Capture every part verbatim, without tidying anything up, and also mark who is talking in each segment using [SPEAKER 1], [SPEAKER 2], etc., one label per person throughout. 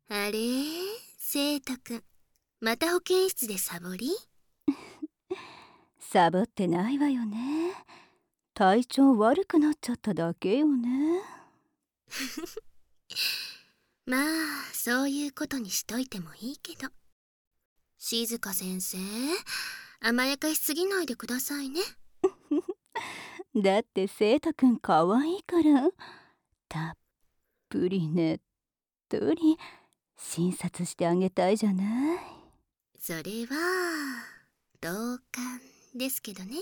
[SPEAKER 1] あれ、聖太くん、また保健室でサボり？
[SPEAKER 2] サボってないわよね。体調悪くなっちゃっただけよね。
[SPEAKER 1] まあ、そういうことにしといてもいいけど。静香先生、甘やかしすぎないでくださいね。
[SPEAKER 2] だって聖太くんかわいいから、たっぷりねっとり診察してあげたいじゃない。
[SPEAKER 1] それは同感ですけどね。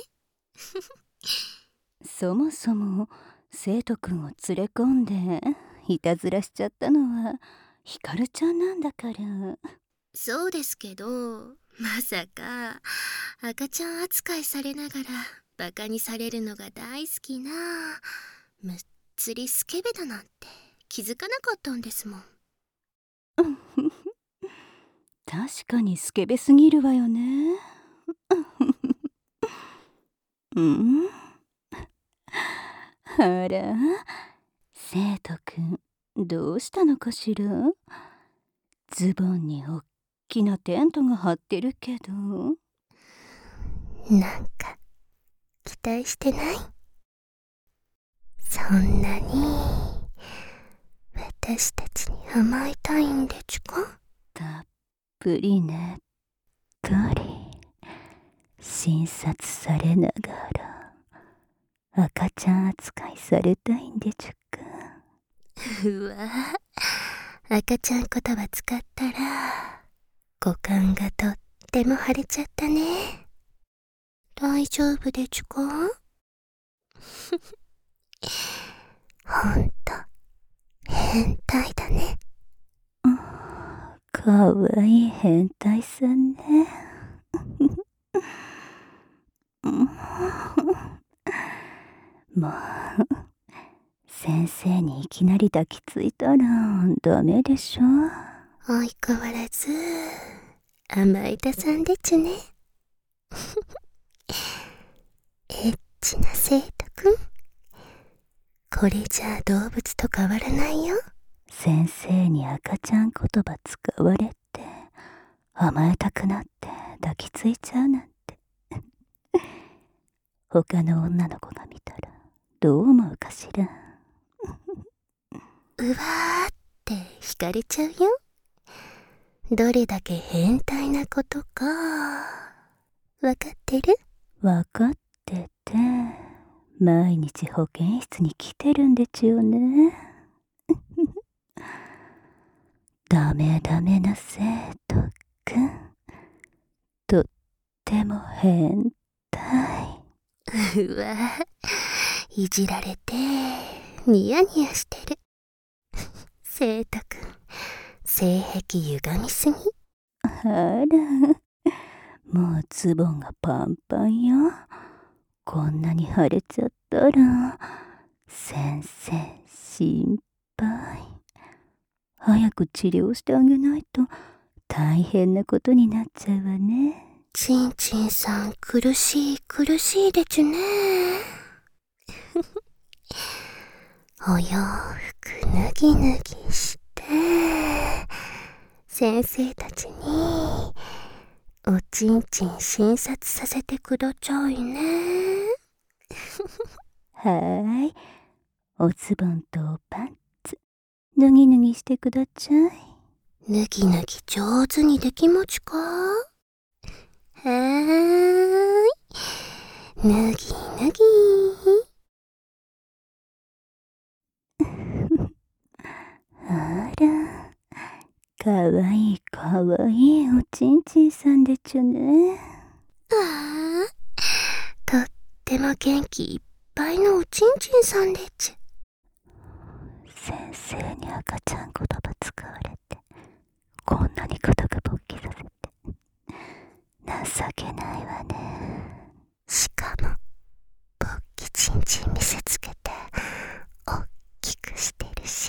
[SPEAKER 2] そもそも聖斗くんを連れ込んでいたずらしちゃったのはひかるちゃんなんだから。
[SPEAKER 1] そうですけど、まさか赤ちゃん扱いされながらバカにされるのが大好きなむっつりスケベだなんて気づかなかったんですもん。
[SPEAKER 2] 確かにスケベすぎるわよね。うんあら、聖斗くんどうしたのかしら。ズボンにおっきなテントが張ってるけど。
[SPEAKER 1] なんか期待してない？そんなに私たちに甘えたいんでちゅか？
[SPEAKER 2] たっぷりねっとり診察されながら赤ちゃん扱いされたいんでちゅか。
[SPEAKER 1] うわ、赤ちゃん言葉使ったら股間がとっても腫れちゃったね。大丈夫でちゅか？ほんと変態だね。
[SPEAKER 2] かわいい変態さんね。もう先生にいきなり抱きついたらダメでしょ。
[SPEAKER 1] 相変わらず甘えたさんでちゅね。エッチな生徒くん、これじゃあ動物と変わらないよ。
[SPEAKER 2] 先生に赤ちゃん言葉使われて甘えたくなって抱きついちゃうなんて他の女の子が見たらどう思うかしら。
[SPEAKER 1] うわーって惹かれちゃうよ。どれだけ変態なことかわかってる？
[SPEAKER 2] わかってて毎日保健室に来てるんでちゅよね。ダメダメな生徒くん、とっても変態。
[SPEAKER 1] うわ、いじられてニヤニヤしてる。生徒くん、性癖歪みすぎ。
[SPEAKER 2] あら、もうズボンがパンパンよ。こんなに腫れちゃったら先生心配。早く治療してあげないと大変なことになっちゃうわね。
[SPEAKER 1] ちんちんさん苦しい苦しいでちゅね。お洋服脱ぎ脱ぎして先生たちにおちんちん診察させてくだちゃいね。
[SPEAKER 2] はーい、おズボンとおパンツ脱ぎ脱ぎしてくだちゃい。
[SPEAKER 1] 脱ぎ脱ぎ上手にできもちか？はーい、脱ぎ脱ぎ。
[SPEAKER 2] あら、かわいいかわいいおちんちんさんでちゅね。
[SPEAKER 1] ああ、とっても元気いっぱいのおちんちんさんでちゅ。
[SPEAKER 2] 先生に赤ちゃん言葉使われてこんなに固く勃起させて情けないわね。
[SPEAKER 1] しかも勃起ちんちん見せつけておっきくしてるし、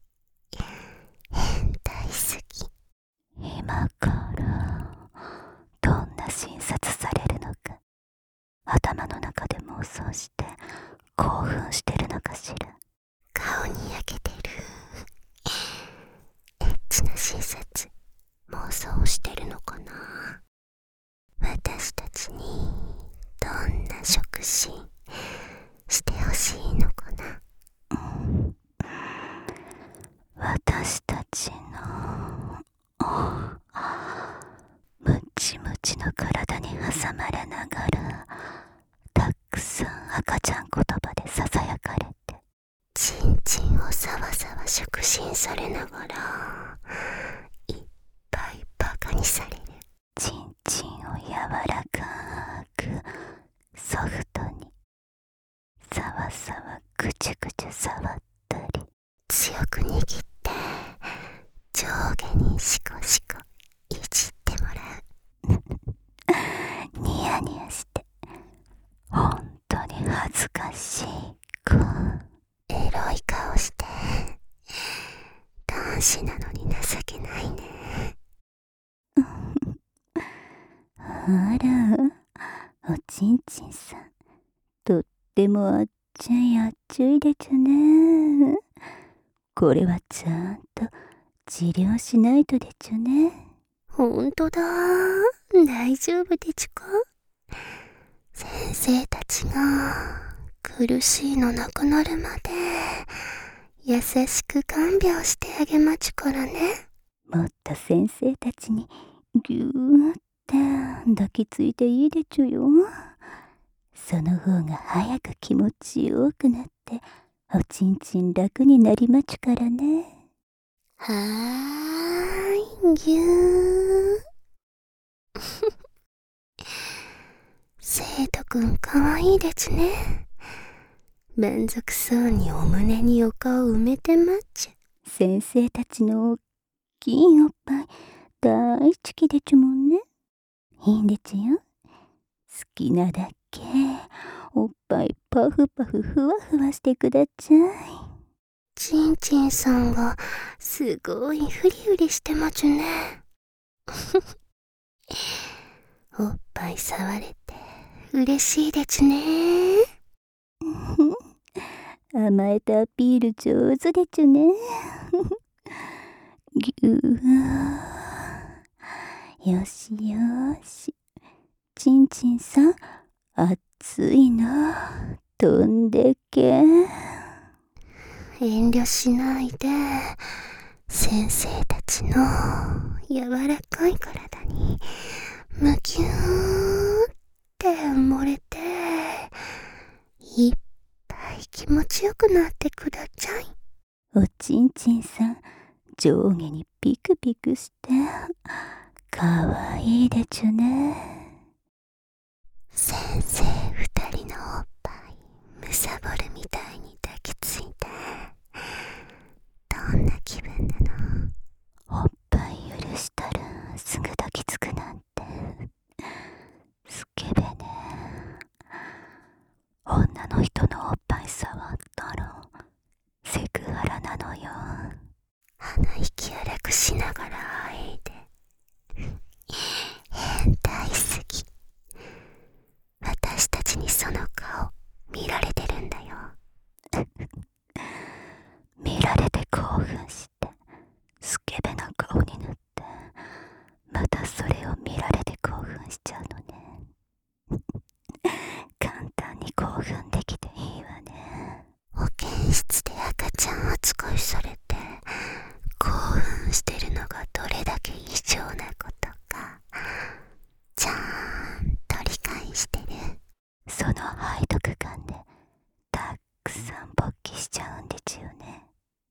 [SPEAKER 1] 変態すぎ。
[SPEAKER 2] 今からどんな診察されるのか頭の中で妄想して興奮してるのかしら。
[SPEAKER 1] 顔に焼けてるエッチな診察、妄想してるのかな。私たちにどんな触診してほしいのかな。
[SPEAKER 2] 私たちのムチムチの体に挟まれながら、たくさん赤ちゃん言葉でささやかれて、
[SPEAKER 1] チンチンをさわさわ触診されながら、いっぱいバカにされる。
[SPEAKER 2] チンチンを柔らかくソフトにさわさわぐちゅぐちゅ触ったり、
[SPEAKER 1] 強く握って上下にシコシコいじってもら
[SPEAKER 2] うニヤニヤして本当に恥ずかしい子。
[SPEAKER 1] エロい顔して男子なのに情けないね。
[SPEAKER 2] あら、おちんちんさん、とってもあっちゃいあっちゅいでちゅね。これはちゃんと治療しないとでちゅね。
[SPEAKER 1] ほんとだ、大丈夫でちゅか。先生たちが苦しいのなくなるまで優しく看病してあげまちゅからね。
[SPEAKER 2] もっと先生たちにぎゅーって抱きついていいでちゅよ。その方が早く気持ちよくなっておちんちん楽になりまちゅからね。
[SPEAKER 1] はーい、ぎゅー。生徒くんかわいいでちゅね。満足そうにお胸にお顔埋めてまっちゅ。
[SPEAKER 2] 先生たちのおっきいおっぱい大好きでちゅもんね。いいんでちゅよ。好きなだけおっぱいパフパフふわふわしてくだちゃい。
[SPEAKER 1] ちんちんさんがすごいフリフリしてまちゅね。おっぱい触れて嬉しいでちゅね。
[SPEAKER 2] 甘えたアピール上手でちゅね。ぎゅー。よしよし。ちんちんさん、熱いの飛んでけ。
[SPEAKER 1] 遠慮しないで、先生たちの柔らかい体にむきゅーって埋もれて、いっぱい気持ちよくなってくだちゃい。
[SPEAKER 2] おちんちんさん、上下にピクピクしてかわいいでちゅね。
[SPEAKER 1] 先生二人のおっぱいむさぼるみたいに抱きついて、どんな気分なの。
[SPEAKER 2] おっぱい許したらすぐ抱きつくなんてスケベね。女の人のおっぱい触ったらセクハラなのよ。
[SPEAKER 1] 鼻息荒くしながらあえいで変態すぎ。私たちにその顔見られてるんだよ。
[SPEAKER 2] 見られて興奮してスケベな顔になって、またそれを見られて興奮しちゃうのね。簡単に興奮できていいわね。
[SPEAKER 1] 保健室で赤ちゃん扱いされて興奮してるのがどれだけ異常なことかちゃんと理解してる。
[SPEAKER 2] その背徳感でたくさん勃起しちゃうんでちゅよね。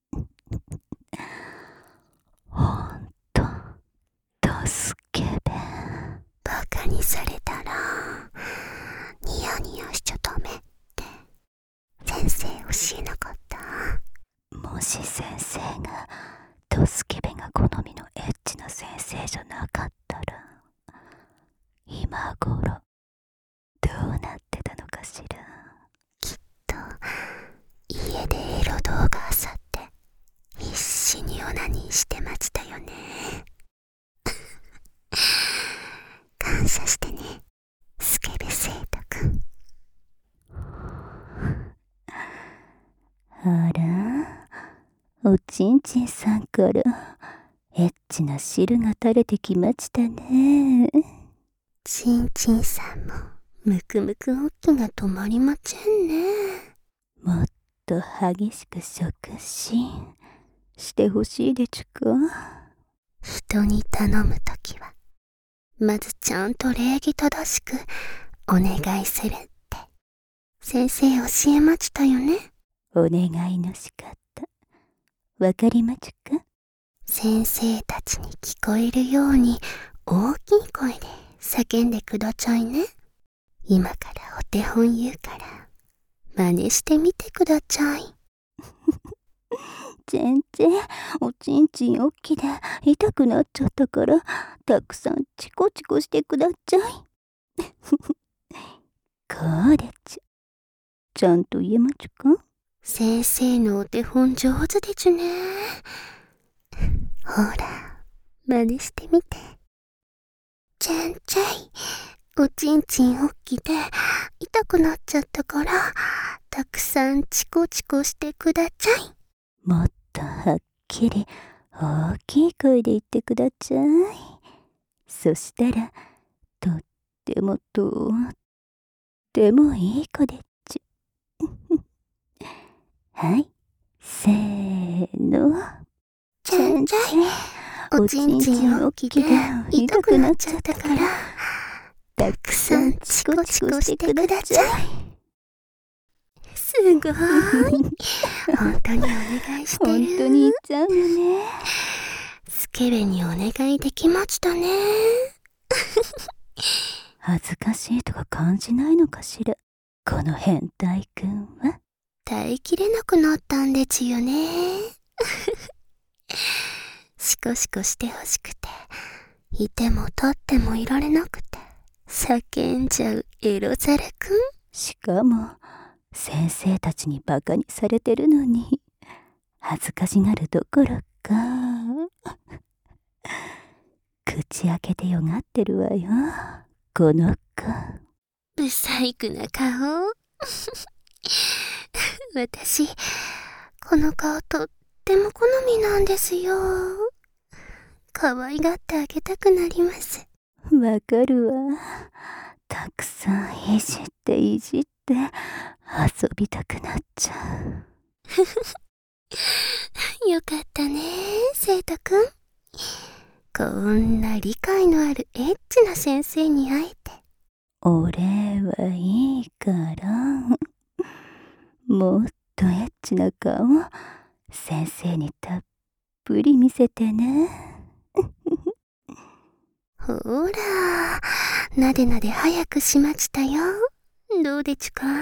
[SPEAKER 2] ほんとドスケベ。
[SPEAKER 1] バカにされたらニヤニヤしちゃダメって先生教えなかった？
[SPEAKER 2] もし先生がドスケベが好みのエッチな先生じゃなかったら、今頃どうなってたのかしら。
[SPEAKER 1] きっと家でエロ動画あさって必死にオナニーしてましたよね。感謝してね、スケベ生徒くん。
[SPEAKER 2] あら、おちんちんさんからエッチな汁が垂れてきましたね。
[SPEAKER 1] ちんちんさんもむくむくおっきが止まりませんね。
[SPEAKER 2] もっと激しく触診してほしいでちゅか。
[SPEAKER 1] 人に頼むときはまずちゃんと礼儀正しくお願いするって先生教えましたよね。
[SPEAKER 2] お願いの仕方わかりまちゅか。
[SPEAKER 1] 先生たちに聞こえるように大きい声で叫んでくださいね。今からお手本言うから真似してみてください。
[SPEAKER 2] 全然おちんちんおっきで痛くなっちゃったからたくさんチコチコしてください。こうでちゅ。ちゃんと言えまちゅか。
[SPEAKER 1] 先生のお手本上手でちゅね。ほら真似してみて。ちゃんちゃいおちんちんおっきで痛くなっちゃったからたくさんチコチコしてください。
[SPEAKER 2] もっとはっきり大きい声で言ってください。そしたらとってもとってもいい子でちゅ。はい、せーの。
[SPEAKER 1] ちゃんちゃいおちんちんおっきで痛くなっちゃったからたくさんチコチコしてください。すごーい。本当にお願いしてる。
[SPEAKER 2] 本当に言っちゃうのね。
[SPEAKER 1] スケベにお願いできましたね。
[SPEAKER 2] 恥ずかしいとか感じないのかしら、この変態くんは。
[SPEAKER 1] 耐えきれなくなったんですよね。シコシコしてほしくていても立ってもいられなくて叫んじゃうエロザルくん。
[SPEAKER 2] しかも先生たちにバカにされてるのに恥ずかしがるどころか口開けてよがってるわよ、この子。
[SPEAKER 1] ブサイクな顔。私この顔とっても好みなんですよ。可愛がってあげたくなります。
[SPEAKER 2] わかるわ。たくさんいじっていじって遊びたくなっちゃ
[SPEAKER 1] う。よかったね、生徒くん。こんな理解のあるエッチな先生に会えて。
[SPEAKER 2] お礼はいいからもっとエッチな顔先生にたっぷり見せてね。
[SPEAKER 1] ほらなでなで早くしましたよ。どうでちゅか。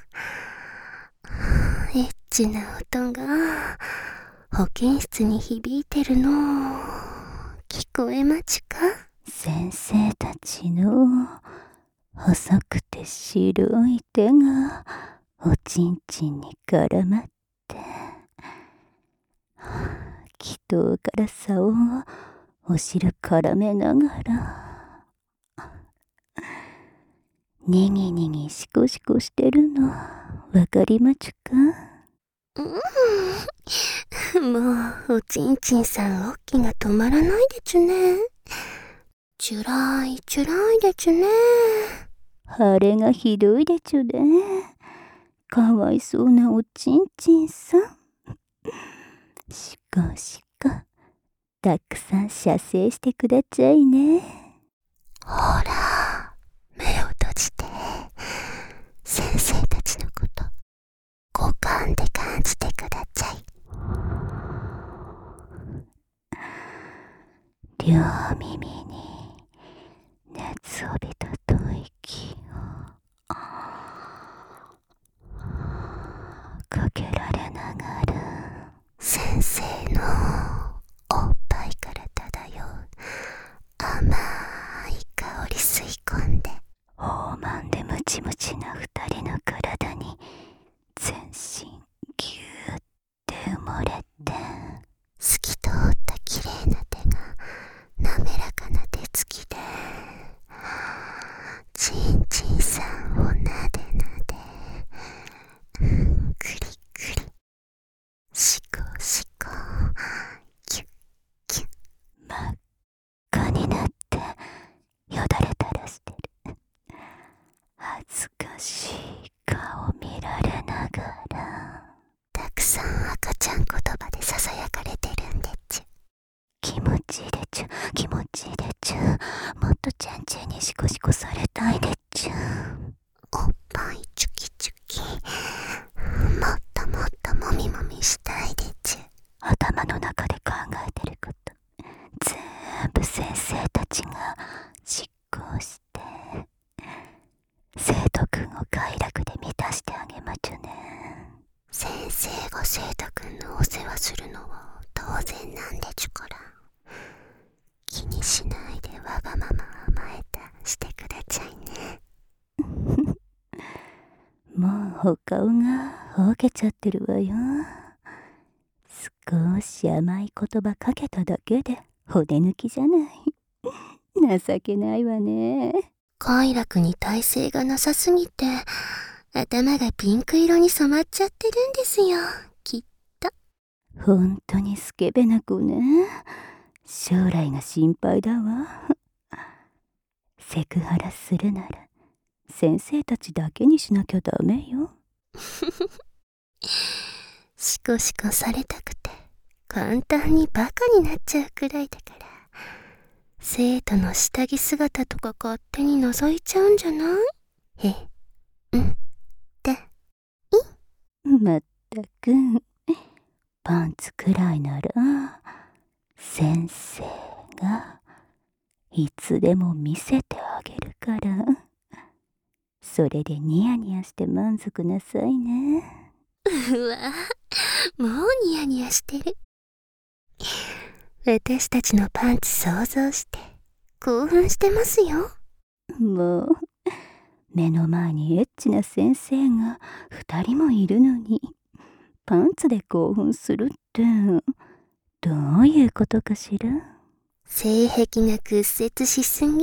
[SPEAKER 1] エッチな音が保健室に響いてるの聞こえまちゅか。
[SPEAKER 2] 先生たちの細くて白い手がおちんちんに絡まって祈祷から竿をお汁絡めながらにぎにぎしこしこしてるのわかりまちゅか。
[SPEAKER 1] うん、もうおちんちんさんおっきが止まらないでちゅね。ちゅらいちゅらいでちゅね。
[SPEAKER 2] 腫れがひどいでちゅね。かわいそうなおちんちんさん。しこしこたくさん射精してくださいね。
[SPEAKER 1] ほら目を閉じて先生たちのこと五感で感じてください。
[SPEAKER 2] 両耳に熱を帯びた吐息をかけられながら
[SPEAKER 1] 先生のおっぱいから漂う甘い香り吸い込んで
[SPEAKER 2] 豊満でムチムチな二人の体に全身ぎゅーって埋もれて
[SPEAKER 1] 透き通ったきれいな手が滑らかな手つきでちんちんさんをなでなでくりくりしこしこキュッキュッ
[SPEAKER 2] ずかしい顔見られながら、
[SPEAKER 1] たくさん赤ちゃん言葉でささやかれてるんでちゅ。
[SPEAKER 2] 気持ちいいでちゅ、気持ちいいでちゅ。もっとちゃんちゃんにシコシコされたいでちゅ。
[SPEAKER 1] おっぱいチュキチュキ、もっともっともみもみしたいでちゅ。
[SPEAKER 2] 頭の中で考えてること全部先生たちが実行して生徒くんを快楽で満たしてあげまちゅね。
[SPEAKER 1] 先生が生徒くんのお世話するのは当然なんでちゅから、気にしないでわがまま甘えたしてくだちゃいね。
[SPEAKER 2] もうお顔がほうけちゃってるわよ。少し甘い言葉かけただけで骨抜きじゃない。情けないわね。
[SPEAKER 1] 快楽に耐性がなさすぎて頭がピンク色に染まっちゃってるんですよ、きっと。
[SPEAKER 2] ほんとにスケベな子ね。将来が心配だわ。セクハラするなら先生たちだけにしなきゃダメよ。
[SPEAKER 1] シコシコされたくて簡単にバカになっちゃうくらいだから、生徒の下着姿とか勝手に覗いちゃうんじゃない？え、うんだい。
[SPEAKER 2] まったくパンツくらいなら先生がいつでも見せてあげるから、それでニヤニヤして満足なさいね。
[SPEAKER 1] うわ、もうニヤニヤしてる。私たちのパンツ想像して興奮してますよ。
[SPEAKER 2] もう目の前にエッチな先生が二人もいるのにパンツで興奮するってどういうことかしら。
[SPEAKER 1] 性癖が屈折しすぎ。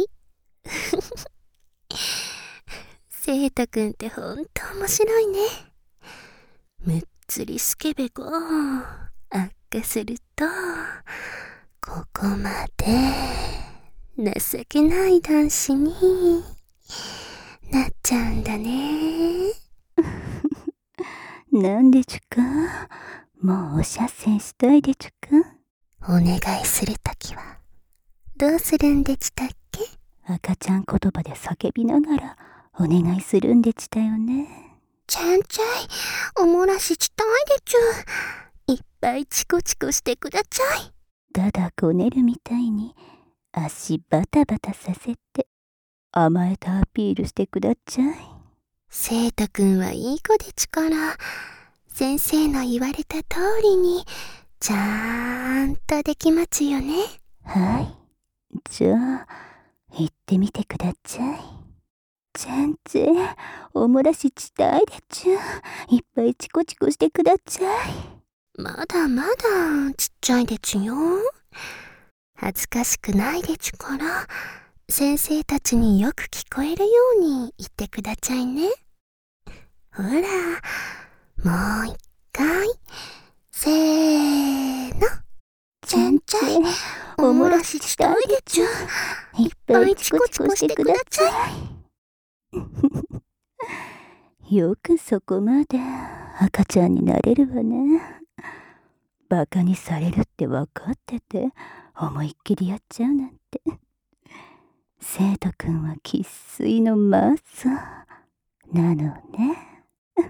[SPEAKER 1] 生徒くんってほんと面白いね。むっつりスケベが悪化するとここまで情けない男子になっちゃうんだね。
[SPEAKER 2] なんでちゅか、もうおしゃせんしたいでちゅか。
[SPEAKER 1] お願いするときはどうするんでちたっけ？
[SPEAKER 2] 赤ちゃん言葉で叫びながらお願いするんでちたよね。
[SPEAKER 1] ちゃんちゃいおもらししたいでちゅ。いっぱいチコチコしてくだちゃい。
[SPEAKER 2] だだこねるみたいに足バタバタさせて甘えたアピールしてくだちゃい。
[SPEAKER 1] 生徒くんはいい子でちから、先生の言われた通りにちゃんとできまちよね。
[SPEAKER 2] はい、じゃあ行ってみてくだちゃい。ちゃんちゃおもらししたいでちゅ。いっぱいチコチコしてくだちゃい。
[SPEAKER 1] まだまだちっちゃいでちゅよ。恥ずかしくないでちゅから、先生たちによく聞こえるように言ってくだちゃいね。ほら、もう一回。せーの。ちゃんちゃいおもらししたいでちゅ。いっぱいチコチコしてくだちゃ
[SPEAKER 2] い。よくそこまで赤ちゃんになれるわね。バカにされるって分かってて思いっきりやっちゃうなんて。生徒くんは生粋のマーサーなのね。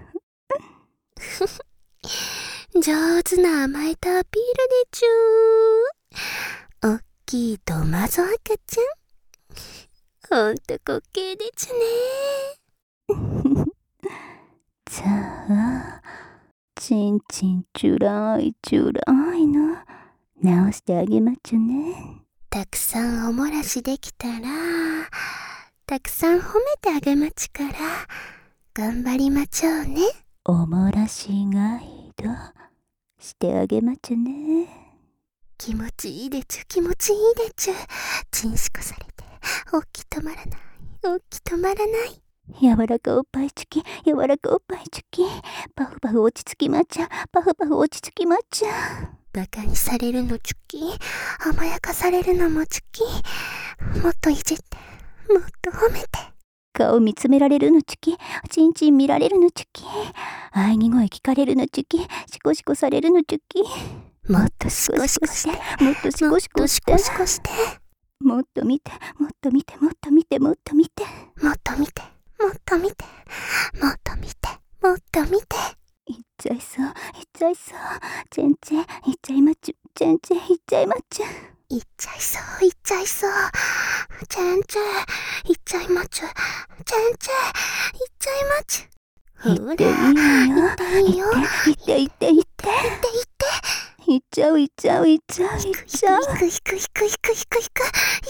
[SPEAKER 1] 上手な甘えたアピールでちゅ。おっきいとまぞ赤ちゃん、ほんと滑稽でちゅね。
[SPEAKER 2] じゃあちんちんちゅらいちゅらいの直してあげまちゅね。
[SPEAKER 1] たくさんおもらしできたらたくさん褒めてあげまちから、頑張りまちょうね。
[SPEAKER 2] おもらしガイドしてあげまちゅね。
[SPEAKER 1] 気持ちいいでちゅ、気持ちいいでちゅ。ちんしこされておっき止まらない、おっき止まらない。
[SPEAKER 2] 柔らかおっぱいチュキ、柔らかおっぱいチュキ。パフパフ落ち着きまちゃ、パフパフ落ち着きまちゃ。
[SPEAKER 1] バカにされるのチュキ、甘やかされるのもチュキ。もっといじって、もっと褒めて。
[SPEAKER 2] 顔見つめられるのチュキ、チンチン見られるのチュキ、喘ぎ声聞かれるのチュキ、シコシコされるのチュキ。もっとシコシコして、もっとシコシコして、
[SPEAKER 1] もっとシコシコして、
[SPEAKER 2] もっと見て、もっと見て、もっと見て、もっと見て、
[SPEAKER 1] もっと見て、もっと見て、もっと見て、もっと見て。
[SPEAKER 2] いっちゃいそう、いっちゃいそう。チェンチェン、いっちゃいまちゅ、チェンチェン、いっちゃいまちゅ。
[SPEAKER 1] いっちゃいそう、いっちゃいそう。チェンチェン、いっちゃいまちゅ。チェンチェン、いっちゃいまちゅ。
[SPEAKER 2] 言っていいわよ。
[SPEAKER 1] いいよ。
[SPEAKER 2] 言って言って言って。
[SPEAKER 1] 言って言って。
[SPEAKER 2] 言っちゃう言っちゃう言っちゃう言っちゃう。
[SPEAKER 1] いくいくいくいくいくいくいくいくいくいくいくい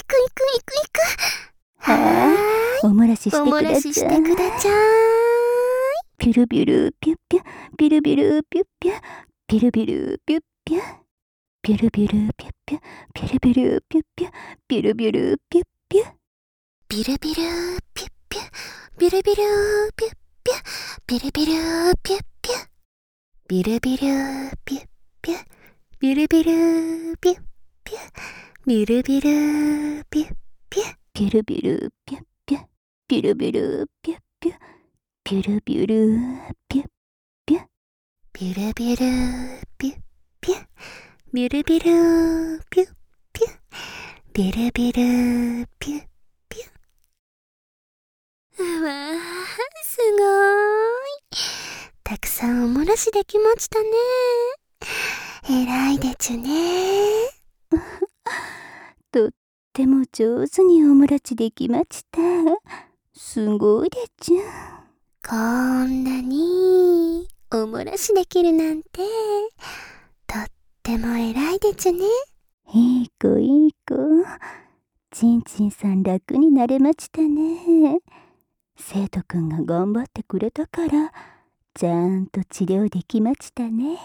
[SPEAKER 1] く。
[SPEAKER 2] はーい。おもらしして
[SPEAKER 1] お
[SPEAKER 2] くだ
[SPEAKER 1] もらしし
[SPEAKER 2] ちゃい。
[SPEAKER 1] てくだちゃい。
[SPEAKER 2] ピュルビュルピュッピュ、ピルビュルピュッピュ、ピルビュルピュッピュ、ピュルビュルピュッピュ、ピルビュルピュッピュ、ピルビュルピュッピュ。
[SPEAKER 1] ビルビルピュッピュ、ビルビルピュッピュ、ビルビルピュッピュ、ビルビルピュッピュ、ビルビルピュッピュ、ビルビルピュッピュ、
[SPEAKER 2] ピルビルピュッピュ、ピルビルピュッピュ、ピルビルピュッピュ、
[SPEAKER 1] ビルビルピュッピュ、ビルビルピュッピュ、ビルビルピュッピュ。うわー、すごーい。たくさんおもらしできましたね。えらいでちゅね。
[SPEAKER 2] とっても上手におもらしできました。すごいでちゅ。
[SPEAKER 1] こんなにおもらしできるなんて、とってもえらいでちゅね。
[SPEAKER 2] いい子いい子。ちんちんさん楽になれましたね。生徒くんが頑張ってくれたから、ちゃんと治療できましたね。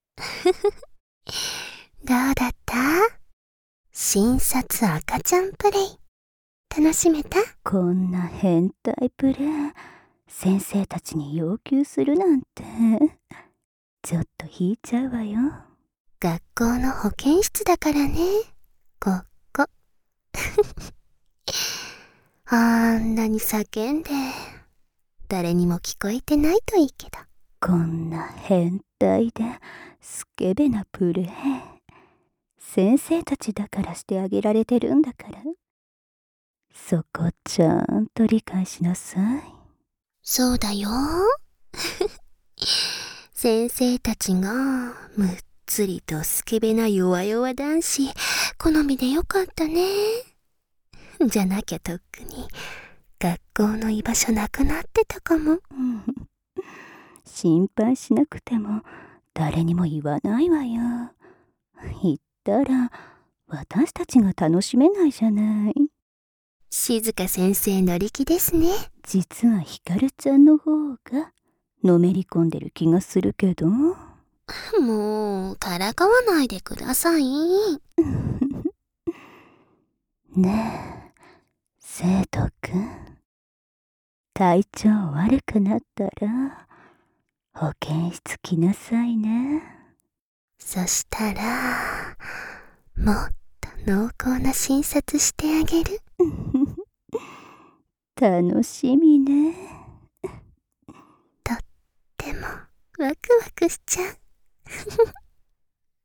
[SPEAKER 1] どうだった？診察赤ちゃんプレイ。楽しめた？
[SPEAKER 2] こんな変態プレイ、先生たちに要求するなんて、ちょっと引いちゃうわよ。
[SPEAKER 1] 学校の保健室だからね、ここ。あんなに叫んで、誰にも聞こえてないといいけど。
[SPEAKER 2] こんな変態でスケベなプレイ、先生たちだからしてあげられてるんだから、そこちゃんと理解しなさい。
[SPEAKER 1] そうだよ。先生たちがむっつりとスケベな弱々男子好みでよかったね。じゃなきゃとっくに学校の居場所なくなってたかも。
[SPEAKER 2] 心配しなくても誰にも言わないわよ。言ったら私たちが楽しめないじゃない。
[SPEAKER 1] 静香先生乗り気ですね。
[SPEAKER 2] 実はひかるちゃんの方がのめり込んでる気がするけど。
[SPEAKER 1] もうからかわないでください。
[SPEAKER 2] ねえ生徒くん、体調悪くなったら保健室来なさいね。
[SPEAKER 1] そしたらもっと濃厚な診察してあげる。
[SPEAKER 2] 楽しみね。
[SPEAKER 1] とってもワクワクしちゃう。